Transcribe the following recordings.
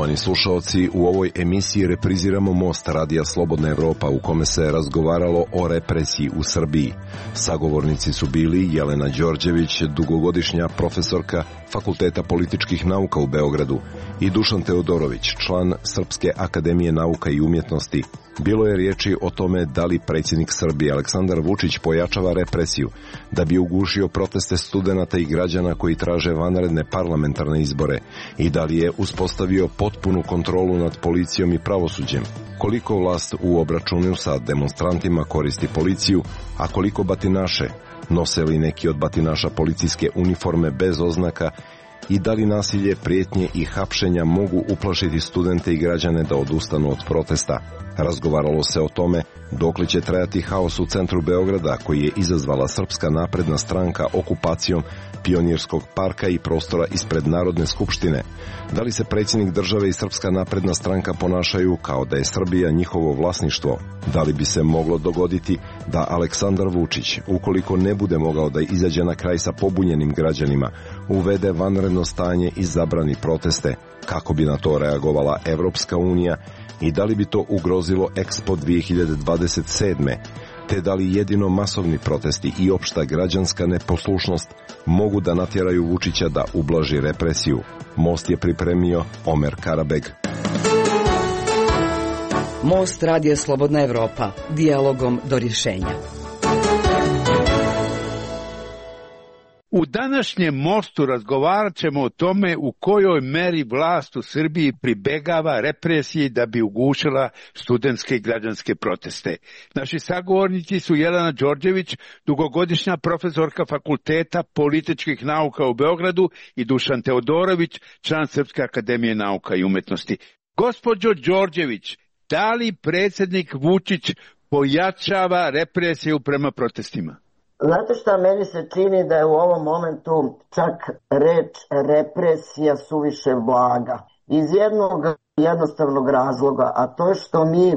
Poštovani slušaoci, u ovoj emisiji repriziramo Most Radija Slobodna Evropa u kome se razgovaralo o represiji u Srbiji. Sagovornici su bili Jelena Đorđević, dugogodišnja profesorka Fakulteta političkih nauka u Beogradu, i Dušan Teodorović, član Srpske akademije nauka i umjetnosti. Bilo je riječi o tome da li predsjednik Srbije Aleksandar Vučić pojačava represiju da bi ugušio proteste studenata i građana koji traže vanredne parlamentarne izbore i da li je uspostavio potpunu kontrolu nad policijom i pravosuđem. Koliko vlast u obračunu sa demonstrantima koristi policiju, a koliko batinaše, nose li neki od batinaša policijske uniforme bez oznaka i da li nasilje, prijetnje i hapšenja mogu uplašiti studente i građane da odustanu od protesta. Razgovaralo se o tome dokle će trajati haos u centru Beograda koji je izazvala Srpska napredna stranka okupacijom Pionirskog parka i prostora ispred Narodne skupštine. Da li se predsjednik države i Srpska napredna stranka ponašaju kao da je Srbija njihovo vlasništvo? Da li bi se moglo dogoditi da Aleksandar Vučić, ukoliko ne bude mogao da izađe na kraj sa pobunjenim građanima, uvede vanredno stanje i zabrani proteste? Kako bi na to reagovala Evropska unija i da li bi to ugrozilo Expo 2027. te da li jedino masovni protesti i opšta građanska neposlušnost mogu da natjeraju Vučića da ublaži represiju? Most je pripremio Omer Karabeg. Most Radija Slobodna Evropa, dijalogom do rješenja. U današnjem mostu razgovarat ćemo o tome u kojoj meri vlast u Srbiji pribegava represiji da bi ugušila studentske i građanske proteste. Naši sagovornici su Jelena Đorđević, dugogodišnja profesorka Fakulteta političkih nauka u Beogradu, i Dušan Teodorović, član Srpske akademije nauka i umjetnosti. Gospođo Đorđević, da li predsjednik Vučić pojačava represiju prema protestima? Znate šta, meni se čini da je u ovom momentu čak reč represija suviše blaga. Iz jednog jednostavnog razloga, a to je što mi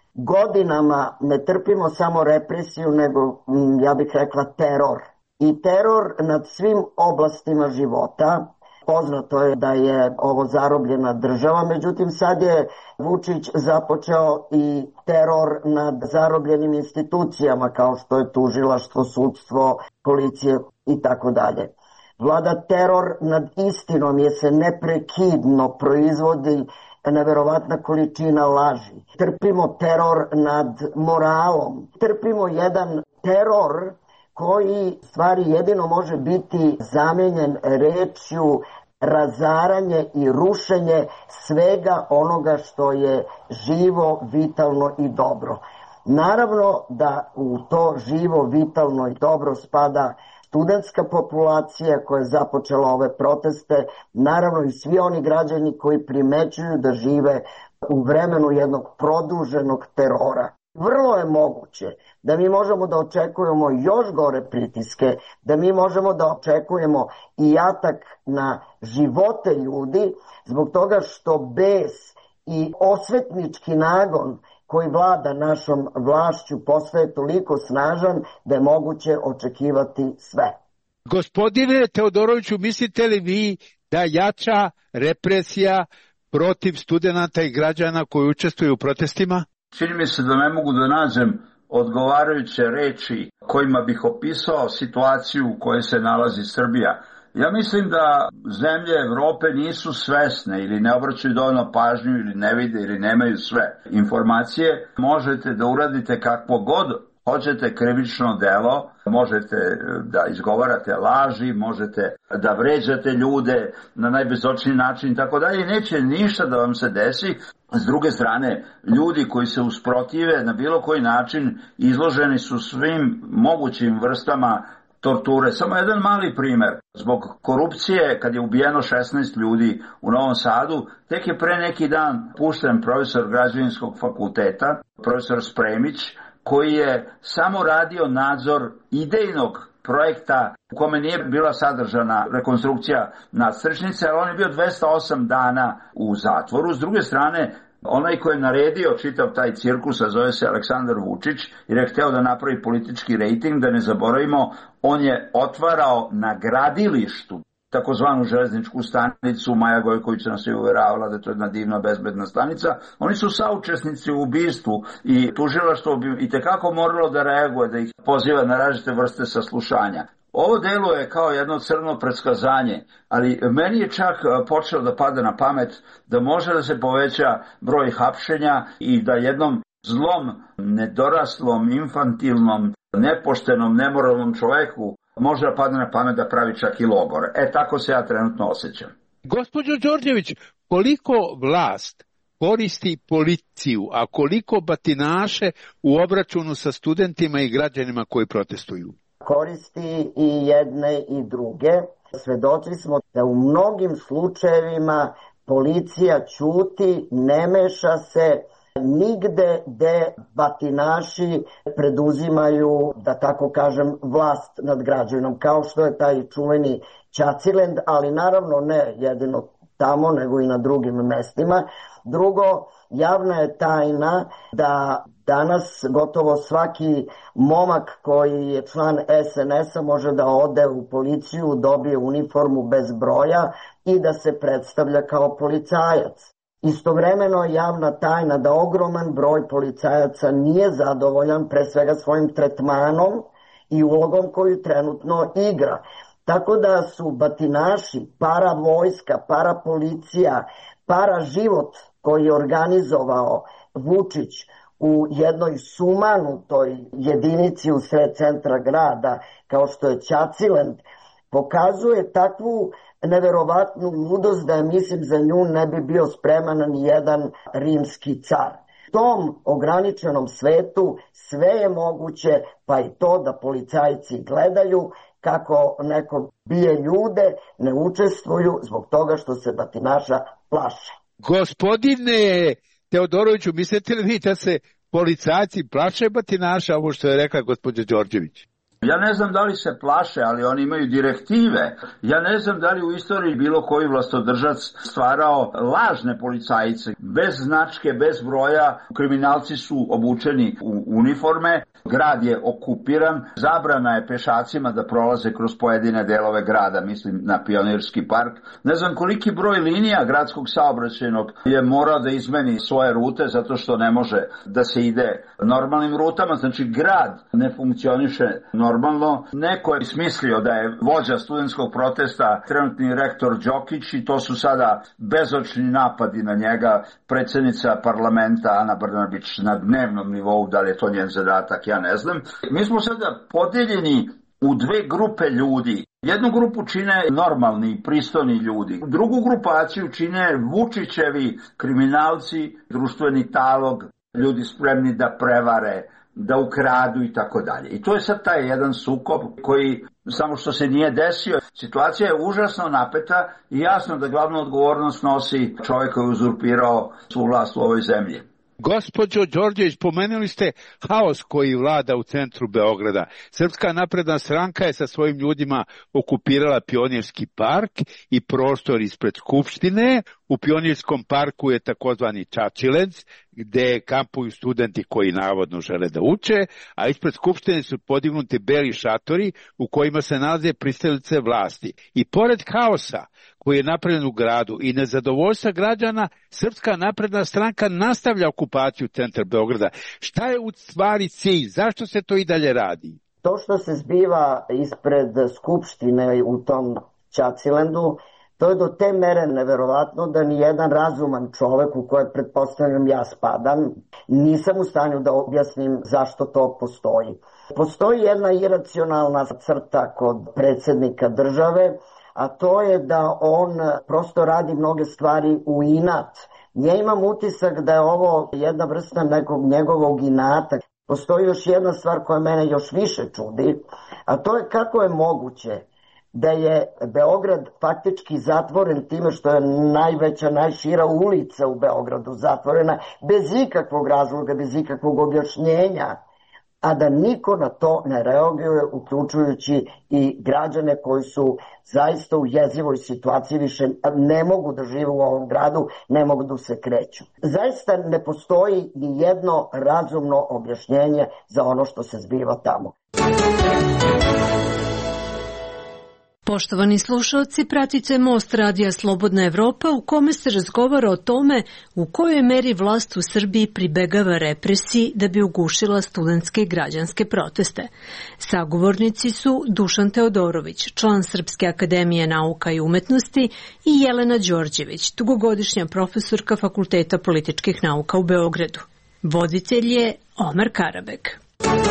godinama ne trpimo samo represiju, nego, ja bih rekla, teror. I teror nad svim oblastima života. Poznato je da je ovo zarobljena država, međutim sad je Vučić započeo i teror nad zarobljenim institucijama kao što je tužilaštvo, sudstvo, policije i tako dalje. Vlada teror nad istinom jer se neprekidno proizvodi neverovatna količina laži. Trpimo teror nad moralom. Trpimo jedan teror koji stvari jedino može biti zamijenjen rečju razaranje i rušenje svega onoga što je živo, vitalno i dobro. Naravno da u to živo, vitalno i dobro spada studentska populacija koja je započela ove proteste, naravno i svi oni građani koji primećuju da žive u vremenu jednog produženog terora. Vrlo je moguće da mi možemo da očekujemo još gore pritiske, da mi možemo da očekujemo i atak na živote ljudi zbog toga što bes i osvetnički nagon koji vlada našom vlašću postaje toliko snažan da je moguće očekivati sve. Gospodine Teodoroviću, mislite li vi da jača represija protiv studenata i građana koji učestvuju u protestima? Čini mi se da ne mogu da nađem odgovarajuće reči kojima bih opisao situaciju u kojoj se nalazi Srbija. Ja mislim da zemlje Evrope nisu svesne ili ne obraćaju dovoljno pažnju ili ne vide ili nemaju sve informacije. Možete da uradite kakvo god hoćete krivično delo, možete da izgovarate laži, možete da vređate ljude na najbezočniji način i tako dalje. Neće ništa da vam se desi. S druge strane, ljudi koji se usprotive na bilo koji način izloženi su svim mogućim vrstama torture. Samo jedan mali primer. Zbog korupcije, kad je ubijeno 16 ljudi u Novom Sadu, tek je pre neki dan pušten profesor građevinskog fakulteta, profesor Spremić, koji je samo radio nadzor idejnog projekta u kome nije bila sadržana rekonstrukcija nadstrešnice, ali on je bio 208 dana u zatvoru. S druge strane, onaj koji je naredio čitav taj cirkus, a zove se Aleksandar Vučić, jer je hteo da napravi politički rejting, da ne zaboravimo, on je otvarao na gradilištu takozvanu železničku stanicu. Maja Gojković nas je uveravala da je to jedna divna bezbedna stanica. Oni su saučesnici u ubistvu i tužilaštvo bi itekako moralo da reaguje, da ih poziva na različite vrste saslušanja. Ovo deluje kao jedno crno predskazanje, ali meni je čak počelo da pada na pamet da može da se poveća broj hapšenja i da jednom zlom, nedoraslom, infantilnom, nepoštenom, nemoralnom čoveku može da padne na pamet da pravi čak i logor. Tako se ja trenutno osjećam. Gospođo Đorđević, koliko vlast koristi policiju, a koliko batinaše u obračunu sa studentima i građanima koji protestuju? Koristi i jedne i druge. Svedoci smo da u mnogim slučajevima policija ćuti, ne meša se nigde gde batinaši preduzimaju, da tako kažem, vlast nad građanom, kao što je taj čuveni Ćacilend, ali naravno ne jedino tamo, nego i na drugim mestima. Drugo, javna je tajna da danas gotovo svaki momak koji je član SNS-a može da ode u policiju, dobije uniformu bez broja i da se predstavlja kao policajac. Istovremeno je javna tajna da ogroman broj policajaca nije zadovoljan pre svega svojim tretmanom i ulogom koju trenutno igra. Tako da su batinaši, para vojska, para policija, para život koji je organizovao Vučić u jednoj sumanutoj jedinici u sred centra grada, kao što je Ćacilend, pokazuje takvu neverovatnu ludost da je, mislim, za nju ne bi bio spreman ni jedan rimski car. U tom ograničenom svetu sve je moguće, pa i to da policajci gledaju kako neko bije ljude, ne učestvuju zbog toga što se batinaša plaše. Gospodine Teodoroviću, mislite li vi da se policajci plaše batinaša, ovo što je rekla gospođa Đorđević? Ja ne znam da li se plaše, ali oni imaju direktive. Ja ne znam da li u istoriji bilo koji vlastodržac stvarao lažne policajce. Bez značke, bez broja, kriminalci su obučeni u uniforme, grad je okupiran, zabrana je pešacima da prolaze kroz pojedine delove grada, mislim na Pionirski park. Ne znam koliki broj linija gradskog saobraćajnog je morao da izmeni svoje rute zato što ne može da se ide normalnim rutama. Znači grad ne funkcioniše normalno. Neko je smislio da je vođa studentskog protesta trenutni rektor Đokić i to su sada bezočni napadi na njega. Predsjednica parlamenta Ana Brnabić na dnevnom nivou, da li je to njen zadatak, ja ne znam. Mi smo sada podeljeni u dve grupe ljudi. Jednu grupu čine normalni, pristojni ljudi. Drugu grupaciju čine Vučićevi kriminalci, društveni talog, ljudi spremni da prevare, da ukradu i tako dalje. I to je sad taj jedan sukob koji samo što se nije desio. Situacija je užasno napeta i jasno da glavnu odgovornost nosi čovjek koji je uzurpirao svu vlast u ovoj zemlji. Gospođo Đorđević, pomenuli ste haos koji vlada u centru Beograda. Srpska napredna stranka je sa svojim ljudima okupirala Pionirski park i prostor ispred Skupštine. U Pionirskom parku je takozvani Ćaćilend, gde kampuju studenti koji navodno žele da uče, a ispred Skupštine su podignuti beli šatori u kojima se nalaze pristalice vlasti. I pored haosa koji je napravljen u gradu i nezadovoljstva građana, Srpska napredna stranka nastavlja okupaciju centra Beograda. Šta je u stvari cilj? Zašto se to i dalje radi? To što se zbiva ispred Skupštine u tom Ćacilendu, to je do te mere neverovatno da ni jedan razuman čovek, u koje pretpostavljam ja spadam, nisam u stanju da objasnim zašto to postoji. Postoji jedna iracionalna crta kod predsjednika države, a to je da on prosto radi mnoge stvari u inat. Ja imam utisak da je ovo jedna vrsta nekog njegovog inata. Postoji još jedna stvar koja mene još više čudi, a to je kako je moguće da je Beograd faktički zatvoren time što je najveća, najšira ulica u Beogradu zatvorena bez ikakvog razloga, bez ikakvog objašnjenja, a da niko na to ne reaguje, uključujući i građane koji su zaista u jezivoj situaciji, više ne mogu da žive u ovom gradu, ne mogu da se kreću. Zaista ne postoji ni jedno razumno objašnjenje za ono što se zbiva tamo. Poštovani slušalci, pratite Most radija Slobodna Evropa u kome se razgovara o tome u kojoj meri vlast u Srbiji pribegava represiji da bi ugušila studentske i građanske proteste. Sagovornici su Dušan Teodorović, član Srpske akademije nauka i umetnosti, i Jelena Đorđević, dugogodišnja profesorka Fakulteta političkih nauka u Beogradu. Voditelj je Omer Karabek.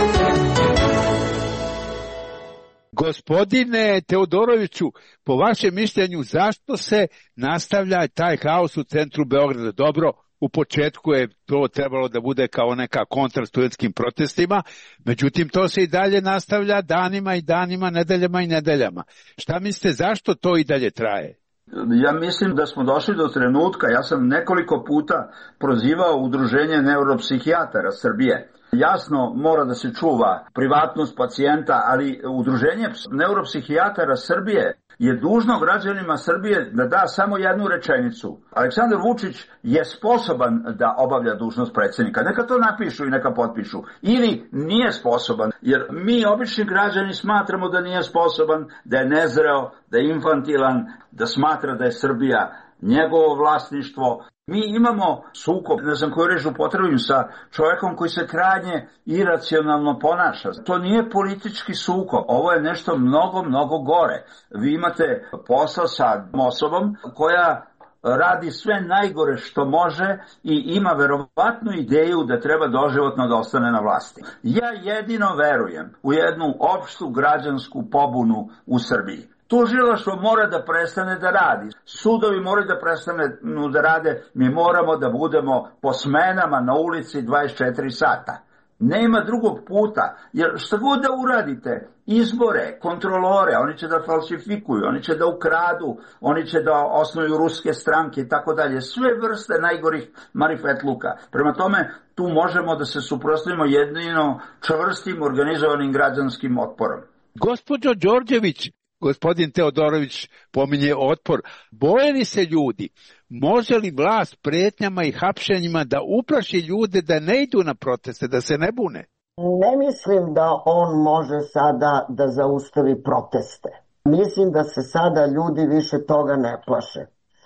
Gospodine Teodoroviću, po vašem mišljenju, zašto se nastavlja taj haos u centru Beograda? Dobro, u početku je to trebalo da bude kao neka kontra studentskim protestima, međutim to se i dalje nastavlja danima i danima, nedeljama i nedeljama. Šta mislite, zašto to i dalje traje? Ja mislim da smo došli do trenutka, ja sam nekoliko puta prozivao Udruženje neuropsihijatara Srbije. Jasno, mora da se čuva privatnost pacijenta, ali Udruženje neuropsihijatara Srbije je dužno građanima Srbije da da samo jednu rečenicu. Aleksandar Vučić je sposoban da obavlja dužnost predsjednika. Neka to napišu i neka potpišu. Ili nije sposoban, jer mi obični građani smatramo da nije sposoban, da je nezreo, da je infantilan, da smatra da je Srbija njegovo vlasništvo. Mi imamo sukob, ne znam koju reč upotrebim, sa čovjekom koji se krajnje iracionalno ponaša. To nije politički sukob, ovo je nešto mnogo, mnogo gore. Vi imate posao sa osobom koja radi sve najgore što može i ima verovatnu ideju da treba doživotno da ostane na vlasti. Ja jedino verujem u jednu opštu građansku pobunu u Srbiji. Tužilaštvo mora da prestane da radi. Sudovi moraju da prestane da rade. Mi moramo da budemo po smenama na ulici 24 sata. Nema drugog puta. Jer šta god da uradite, izbore, kontrolore, oni će da falsifikuju, oni će da ukradu, oni će da osnuju ruske stranke i tako dalje. Sve vrste najgorih marifetluka. Prema tome, tu možemo da se suprotstavimo jedino čvrstim organizovanim građanskim otporom. Gospođo Đorđević, gospodin Teodorović pominje otpor. Boje li se ljudi? Može li vlast pretnjama i hapšenjima da uplaši ljude da ne idu na proteste, da se ne bune? Ne mislim da on može sada da zaustavi proteste. Mislim da se sada ljudi više toga ne plaše.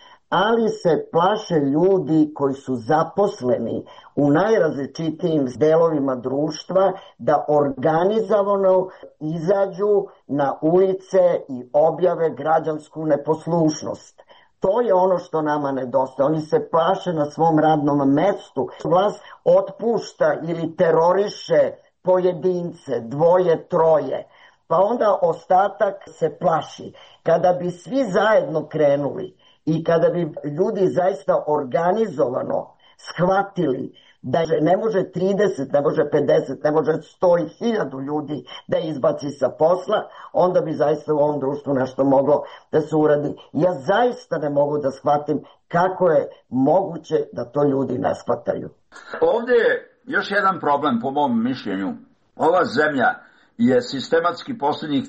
Ali se plaše ljudi koji su zaposleni u najrazličitijim delovima društva da organizovano izađu na ulice i objave građansku neposlušnost. To je ono što nama nedostaje. Oni se plaše na svom radnom mestu. Vlast otpušta ili teroriše pojedince, dvoje, troje. Pa onda ostatak se plaši. Kada bi svi zajedno krenuli i kada bi ljudi zaista organizovano shvatili da ne može 30, ne može 50, ne može 100 i 1000 ljudi da izbaci sa posla, onda bi zaista u ovom društvu nešto moglo da se uradi. Ja zaista ne mogu da shvatim kako je moguće da to ljudi ne shvataju. Ovdje je još jedan problem po mom mišljenju. Ova zemlja je sistematski posljednjih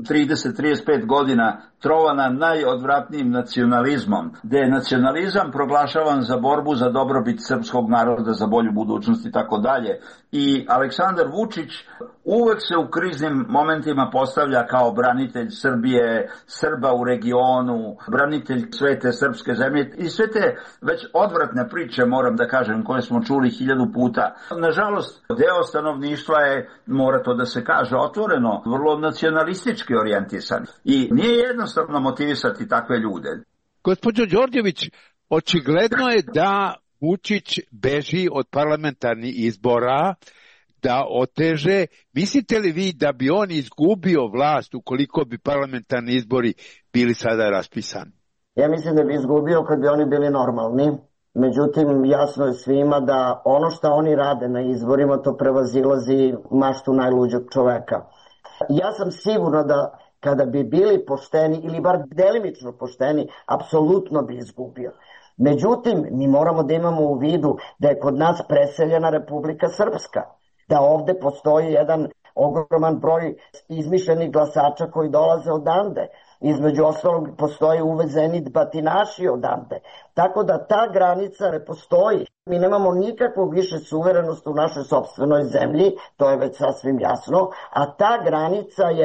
30-35 godina trovana najodvratnijim nacionalizmom, gde je nacionalizam proglašavan za borbu za dobrobit srpskog naroda, za bolju budućnost i tako dalje. I Aleksandar Vučić uvek se u kriznim momentima postavlja kao branitelj Srbije, Srba u regionu, branitelj sve te srpske zemlje i sve te već odvratne priče, moram da kažem, koje smo čuli 1000 puta. Nažalost, deo stanovništva je, mora to da se kaže otvoreno, vrlo nacionalistički orijentisan. I nije jednostavno motivisati takve ljude. Gospođo Đorđević, očigledno je da Vučić beži od parlamentarnih izbora, da oteže. Mislite li vi da bi on izgubio vlast ukoliko bi parlamentarni izbori bili sada raspisani? Ja mislim da bi izgubio kad bi oni bili normalni. Međutim, jasno je svima da ono što oni rade na izborima, to prevazilazi maštu najluđeg čoveka. Ja sam sigurna da kada bi bili pošteni ili bar delimično pošteni, apsolutno bi izgubio. Međutim, mi moramo da imamo u vidu da je kod nas preseljena Republika Srpska, da ovde postoji jedan ogroman broj izmišljenih glasača koji dolaze odande. Između ostalog postoje uvezeni batinaši odande. Tako da ta granica ne postoji. Mi nemamo nikakvog više suverenosti u našoj sopstvenoj zemlji, to je već sasvim jasno, a ta granica je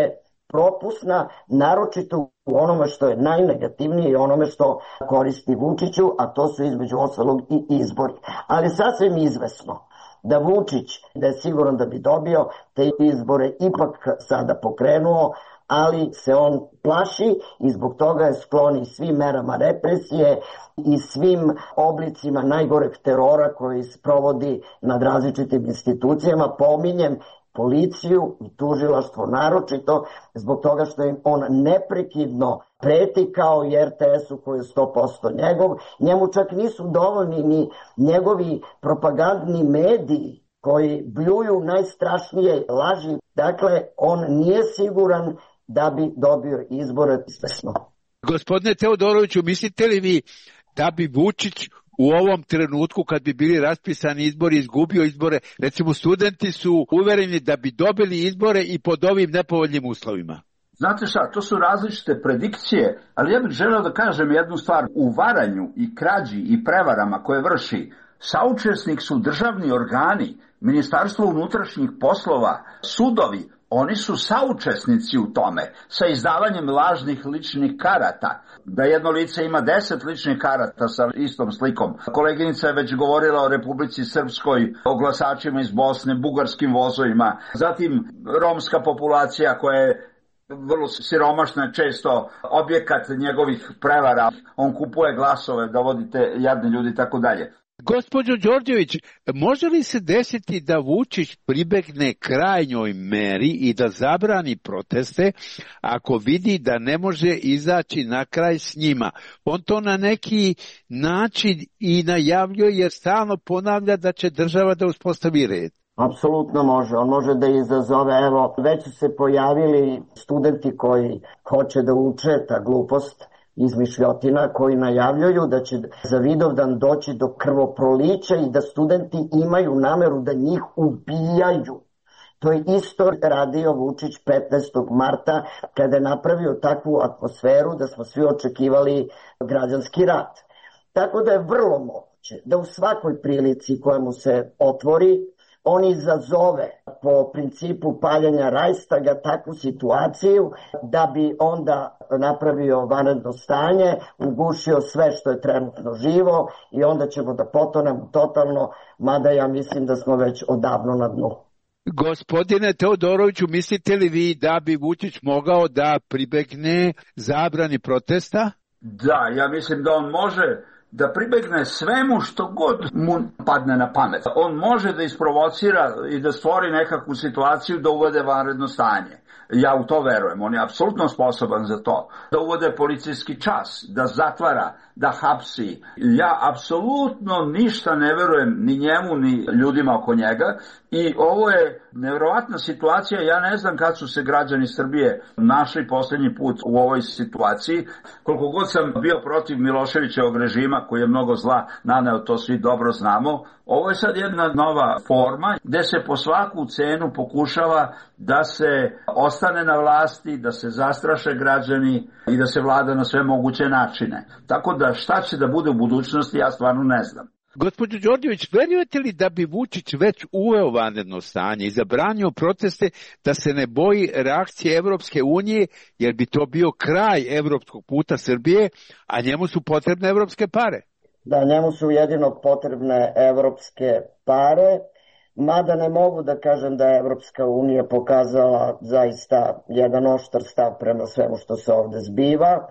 propusna, naročito u onome što je najnegativnije i onome što koristi Vučiću, a to su između ostalog i izbori. Ali sasvim izvesno da Vučić, da je siguran da bi dobio te izbore ipak sada pokrenuo, ali se on plaši i zbog toga je sklon i svim merama represije i svim oblicima najgoreg terora koji sprovodi nad različitim institucijama. Pominjem policiju i tužilaštvo naročito zbog toga što im on neprekidno preti kao i RTS-u koji je 100% njegov. Njemu čak nisu dovoljni ni njegovi propagandni mediji koji bljuju najstrašnije laži. Dakle, on nije siguran da bi dobio izbore svesno. Gospodine Teodoroviću, mislite li vi da bi Vučić u ovom trenutku kad bi bili raspisani izbori izgubio izbore? Recimo, studenti su uvereni da bi dobili izbore i pod ovim nepovoljnim uslovima. Znate šta, to su različite predikcije, ali ja bih želeo da kažem jednu stvar. U varanju i krađi i prevarama koje vrši saučesnik su državni organi, Ministarstvo unutrašnjih poslova, sudovi. Oni su saučesnici u tome sa izdavanjem lažnih ličnih karata. Da jedno lice ima 10 ličnih karata sa istom slikom. Koleginica je već govorila o Republici Srpskoj, o glasačima iz Bosne, bugarskim vozovima. Zatim romska populacija koja je vrlo siromašna, često objekat njegovih prevara. On kupuje glasove da vodite jadne ljudi i tako dalje. Gospođo Đorđević, može li se desiti da Vučić pribegne krajnjoj meri i da zabrani proteste ako vidi da ne može izaći na kraj s njima? On to na neki način i najavljuje jer stalno ponavlja da će država da uspostavi red. Apsolutno može. On može da izazove, evo, već su se pojavili studenti koji hoće da uče ta glupost izmišljotina, koji najavljuju da će za Vidovdan doći do krvoprolića i da studenti imaju nameru da njih ubijaju. To je isto radio Vučić 15. marta kada je napravio takvu atmosferu da smo svi očekivali građanski rat. Tako da je vrlo moguće da u svakoj prilici koja mu se otvori on izazove po principu paljenja Rajstaga takvu situaciju da bi onda napravio vanredno stanje, ugušio sve što je trenutno živo i onda ćemo da potonemo totalno, mada ja mislim da smo već odavno na dnu. Gospodine Teodoroviću, mislite li vi da bi Vučić mogao da pribegne zabrani protesta? Da, ja mislim da on može da pribegne svemu što god mu padne na pamet. On može da isprovocira i da stvori nekakvu situaciju da uvede vanredno stanje. Ja u to verujem, on je apsolutno sposoban za to. Da uvode policijski čas, da zatvara, da hapsi. Ja apsolutno ništa ne verujem ni njemu, ni ljudima oko njega. I ovo je nevjerovatna situacija. Ja ne znam kad su se građani Srbije našli poslednji put u ovoj situaciji. Koliko god sam bio protiv Miloševićevog režima, koji je mnogo zla naneo, to svi dobro znamo. Ovo je sad jedna nova forma gde se po svaku cenu pokušava da se ostane na vlasti, da se zastraše građani i da se vlada na sve moguće načine. Tako da šta će da bude u budućnosti, ja stvarno ne znam. Gospođo Đorđević, verujete li da bi Vučić već uveo vanredno stanje i zabranio proteste da se ne boji reakcije Evropske unije, jer bi to bio kraj evropskog puta Srbije, a njemu su potrebne evropske pare? Da, njemu su jedino potrebne evropske pare, mada ne mogu da kažem da je Evropska unija pokazala zaista jedan oštar stav prema svemu što se ovde zbiva.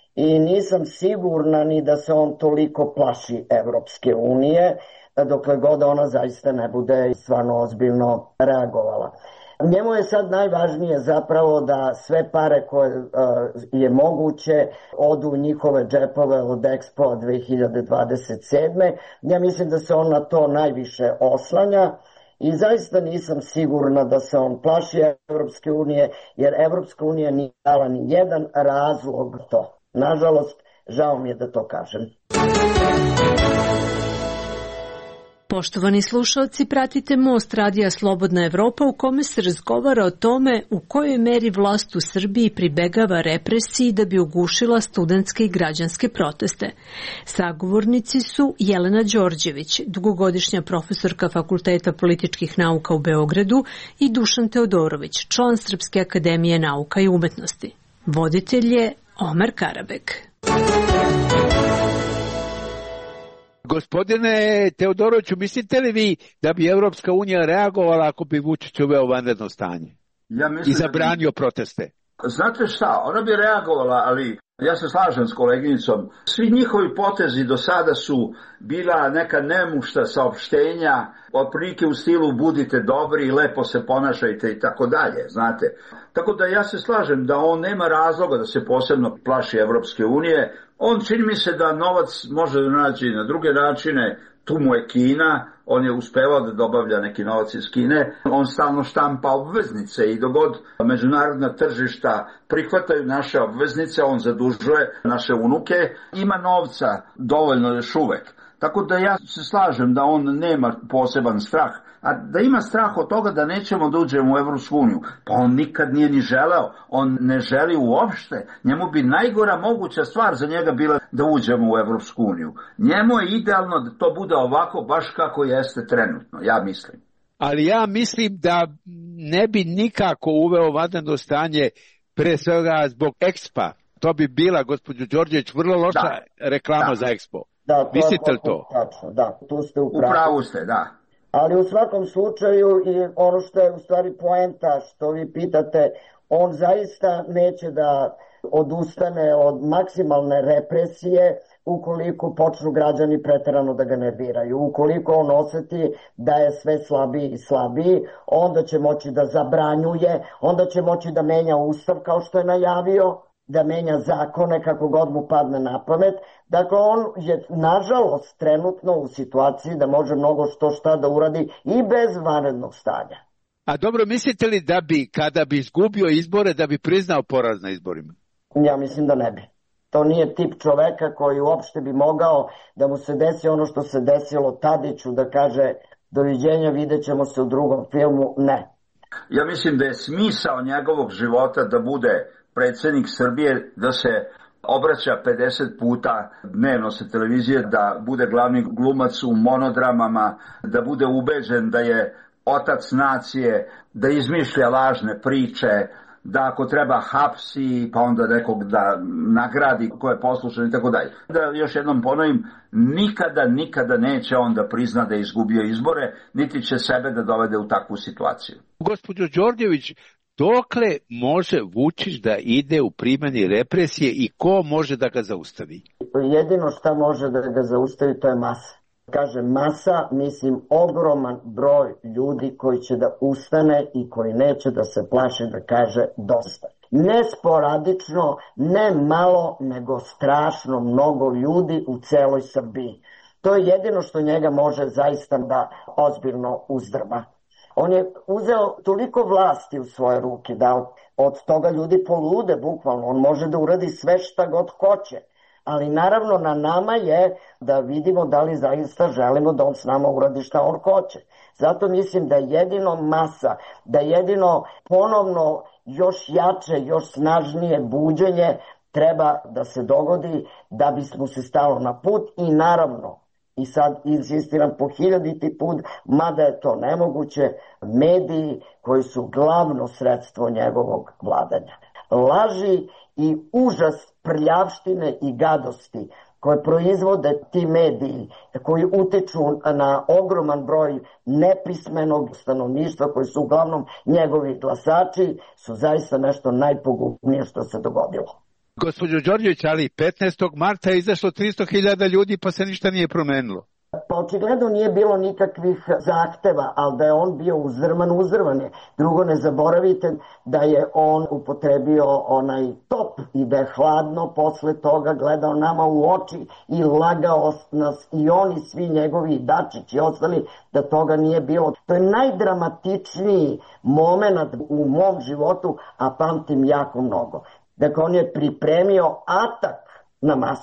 I nisam sigurna ni da se on toliko plaši Evropske unije, dokle god ona zaista ne bude stvarno ozbiljno reagovala. Njemu je sad najvažnije zapravo da sve pare koje je moguće odu u njihove džepove od Expo 2027. Ja mislim da se on na to najviše oslanja. I zaista nisam sigurna da se on plaši Evropske unije, jer Evropska unija nije dala ni jedan razlog to. Nažalost, žao mi je da to kažem. Poštovani slušalci, pratite Most radija Slobodna Evropa u kome se razgovara o tome u kojoj meri vlast u Srbiji pribegava represiji da bi ugušila studentske i građanske proteste. Sagovornici su Jelena Đorđević, dugogodišnja profesorka Fakulteta političkih nauka u Beogradu, i Dušan Teodorović, član Srpske akademije nauka i umetnosti. Voditelj je Omer Karabek. Gospodine Teodoroviću, mislite li vi da bi Evropska unija reagovala ako bi Vučić uveo vanredno stanje i zabranio proteste? Znate šta, ona bi reagovala, ali ja se slažem s koleginicom. Svi njihovi potezi do sada su bila neka nemušta saopštenja, otprilike u stilu budite dobri i lepo se ponašajte i tako dalje, znate. Tako da ja se slažem da on nema razloga da se posebno plaši Evropske unije. On čini mi se da novac može da nađe na druge načine. Tu mu je Kina, on je uspevao da dobavlja neki novac iz Kine, on stalno štampa obveznice i dok god međunarodna tržišta prihvataju naše obveznice, on zadužuje naše unuke, ima novca dovoljno još uvek. Tako da ja se slažem da on nema poseban strah, a da ima strah od toga da nećemo da uđemo u Evropsku uniju, pa on nikad nije ni želeo, on ne želi uopšte, njemu bi najgora moguća stvar za njega bila da uđemo u Evropsku uniju. Njemu je idealno da to bude ovako baš kako jeste trenutno, ja mislim. Ali ja mislim da ne bi nikako uveo vanredno stanje, pre svega zbog Expa. To bi bila, gospođo Đorđević, vrlo loša reklama za Expo. Da, mislite li to? Tačno, da, tu ste u pravu. U pravu ste, da. Ali u svakom slučaju, i ono što je u stvari poenta što vi pitate, on zaista neće da odustane od maksimalne represije ukoliko počnu građani preterano da ga nerviraju. Ukoliko on oseti da je sve slabiji i slabiji, onda će moći da zabranjuje, onda će moći da menja ustav kao što je najavio, da menja zakone kako god mu padne na pamet. Dakle, on je nažalost trenutno u situaciji da može mnogo šta da uradi i bez vanrednog stanja. A dobro, mislite li da bi, kada bi izgubio izbore, da bi priznao poraz na izborima? Ja mislim da ne bi. To nije tip čoveka koji uopšte bi mogao da mu se desi ono što se desilo Tadiću, da kaže doviđenja, vidjet ćemo se u drugom filmu. Ne. Ja mislim da je smisao njegovog života da bude predsjednik Srbije, da se obraća 50 puta dnevno sa televizije, da bude glavni glumac u monodramama, da bude ubeđen da je otac nacije, da izmišlja lažne priče, da ako treba hapsi, pa onda nekog da nagradi ko je poslušan i tako dalje. Da još jednom ponovim, nikada neće on da prizna da je izgubio izbore, niti će sebe da dovede u takvu situaciju. Gospođo Đorđević, dokle može Vučić da ide u primjeni represije i ko može da ga zaustavi? Jedino šta može da ga zaustavi, to je masa. Kaže masa, mislim ogroman broj ljudi koji će da ustane i koji neće da se plaše da kaže dosta. Ne sporadično, ne malo, nego strašno mnogo ljudi u celoj Srbiji. To je jedino što njega može zaista da ozbiljno uzdrma. On je uzeo toliko vlasti u svoje ruke da od toga ljudi polude bukvalno. On može da uradi sve šta god hoće. Ali naravno na nama je da vidimo da li zaista želimo da on s nama uradi šta on hoće. Zato mislim da jedino masa, da jedino ponovno još jače, još snažnije buđenje treba da se dogodi da bismo se stalo na put i naravno, i sad insistiram po 1000. put, mada je to nemoguće, mediji koji su glavno sredstvo njegovog vladanja. Laži i užas prljavštine i gadosti koje proizvode ti mediji, koji utiču na ogroman broj nepismenog stanovništva, koji su uglavnom njegovi glasači, su zaista nešto najpogubnije što se dogodilo. Gospođo Đorđević, ali 15. marta je izašlo 300.000 ljudi pa se ništa nije promenilo. Pa očigledno nije bilo nikakvih zahteva, ali da je on bio uzrman je. Drugo, ne zaboravite da je on upotrebio onaj top i da je hladno posle toga gledao nama u oči i lagao nas i oni svi njegovi Dačić i ostali da toga nije bilo. To je najdramatičniji moment u mom životu, a pamtim jako mnogo. Dakle, on je pripremio atak na masu.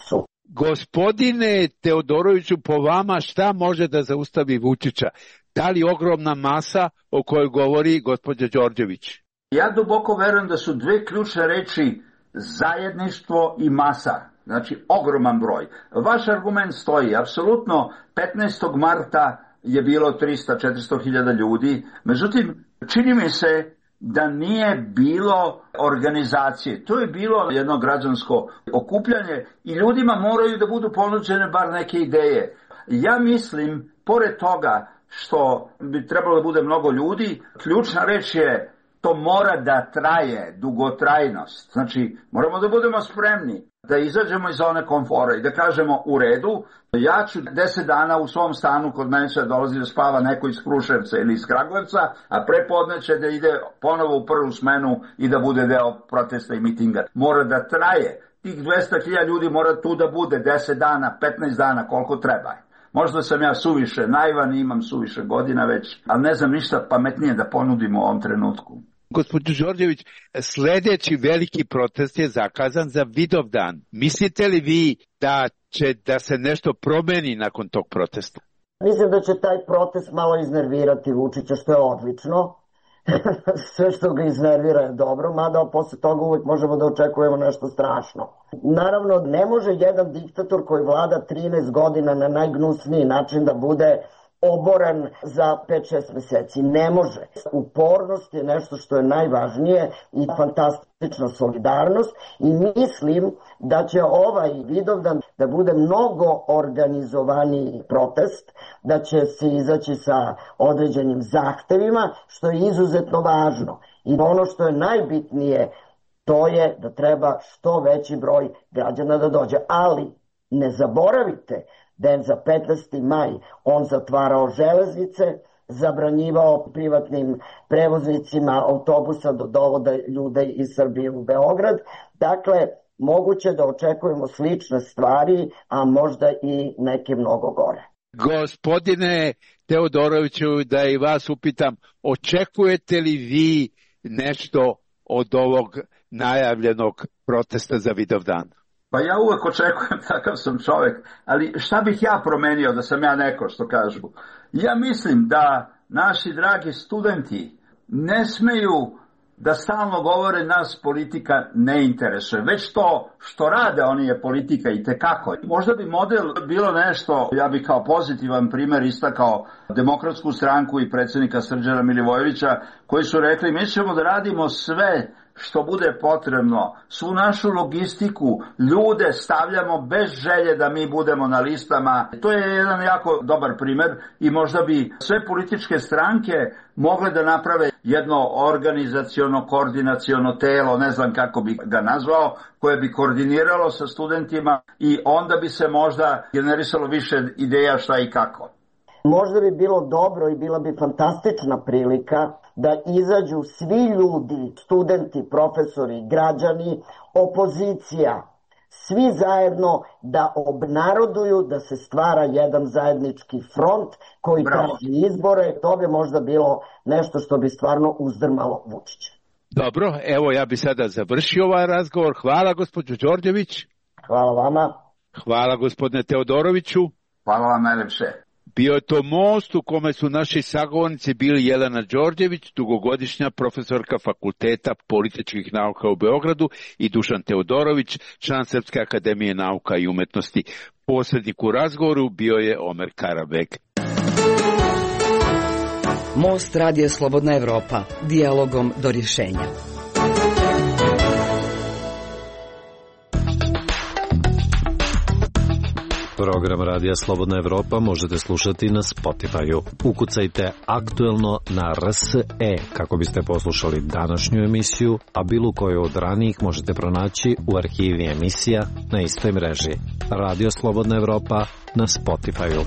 Gospodine Teodoroviću, po vama šta može da zaustavi Vučića? Da li ogromna masa o kojoj govori gospođa Đorđević? Ja duboko verujem da su dve ključne reči zajedništvo i masa. Znači, ogroman broj. Vaš argument stoji. Apsolutno, 15. marta je bilo 300-400 hiljada ljudi. Međutim, čini mi se da nije bilo organizacije. To je bilo jedno građansko okupljanje i ljudima moraju da budu ponuđene bar neke ideje. Ja mislim, pored toga što bi trebalo da bude mnogo ljudi, ključna reč je to mora da traje, dugotrajnost. Znači, moramo da budemo spremni da izađemo iz zone komfora i da kažemo u redu, ja ću 10 dana u svom stanu kod mene će dolazi da spava neko iz Kruševca ili iz Kragujevca, a prepodne će da ide ponovo u prvu smenu i da bude deo protesta i mitinga. Mora da traje. Tih 200.000 ljudi mora tu da bude 10 dana, 15 dana, koliko treba. Možda sam ja suviše naivan i imam suviše godina već, ali ne znam ništa pametnije da ponudimo u ovom trenutku. Gospođo Đorđević, sledeći veliki protest je zakazan za Vidovdan. Mislite li vi da će da se nešto promeni nakon tog protesta? Mislim da će taj protest malo iznervirati Vučića, što je odlično. Sve što ga iznervira je dobro, mada posle toga uvek možemo da očekujemo nešto strašno. Naravno, ne može jedan diktator koji vlada 13 godina na najgnusniji način da bude oboren za 5-6 meseci. Ne može. Upornost je nešto što je najvažnije i fantastična solidarnost i mislim da će ovaj Vidovdan da bude mnogo organizovaniji protest, da će se izaći sa određenim zahtevima, što je izuzetno važno. I ono što je najbitnije, to je da treba što veći broj građana da dođe. Ali ne zaboravite da je za 15. maj on zatvarao železnice, zabranjivao privatnim prevoznicima autobusa da dovode ljude iz Srbije u Beograd. Dakle, moguće da očekujemo slične stvari, a možda i neke mnogo gore. Gospodine Teodoroviću, da i vas upitam, očekujete li vi nešto od ovog najavljenog protesta za Vidovdan? Pa ja uvek očekujem, takav sam čovek, ali šta bih ja promenio da sam ja neko, što kažu? Ja mislim da naši dragi studenti ne smeju da stalno govore nas politika ne interesuje. Već to što rade oni je politika i tekako. Možda bi model bilo nešto, ja bih kao pozitivan primer istakao Demokratsku stranku i predsjednika Srđana Milivojevića, koji su rekli mi ćemo da radimo sve što bude potrebno, svu našu logistiku, ljude stavljamo bez želje da mi budemo na listama. To je jedan jako dobar primer i možda bi sve političke stranke mogle da naprave jedno organizaciono, koordinaciono telo, ne znam kako bi ga nazvao, koje bi koordiniralo sa studentima i onda bi se možda generisalo više ideja šta i kako. Možda bi bilo dobro i bila bi fantastična prilika da izađu svi ljudi, studenti, profesori, građani, opozicija, svi zajedno da obnaroduju da se stvara jedan zajednički front koji traži izbore. To bi možda bilo nešto što bi stvarno uzdrmalo Vučića. Dobro, evo ja bi sada završio ovaj razgovor. Hvala gospođo Đorđević. Hvala vama. Hvala gospodine Teodoroviću. Hvala vam najlepše. Bio je to most u kome su naši sagovornici bili Jelena Đorđević, dugogodišnja profesorka Fakulteta političkih nauka u Beogradu, i Dušan Teodorović, član Srpske akademije nauka i umetnosti. Posrednik u razgovoru bio je Omer Karabek. Most Radija Slobodna Evropa. Dijalogom do rješenja. Program Radija Slobodna Evropa možete slušati na Spotify-u. Ukucajte aktuelno na RSE kako biste poslušali današnju emisiju, a bilo koju od ranijih možete pronaći u arhivi emisija na istoj mreži. Radio Slobodna Evropa na Spotify-u.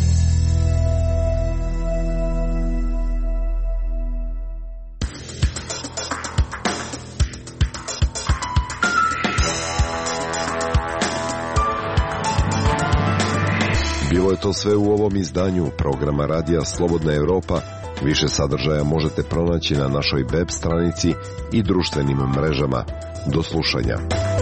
Bilo je to sve u ovom izdanju programa Radija Slobodna Evropa. Više sadržaja možete pronaći na našoj web stranici i društvenim mrežama. Do slušanja.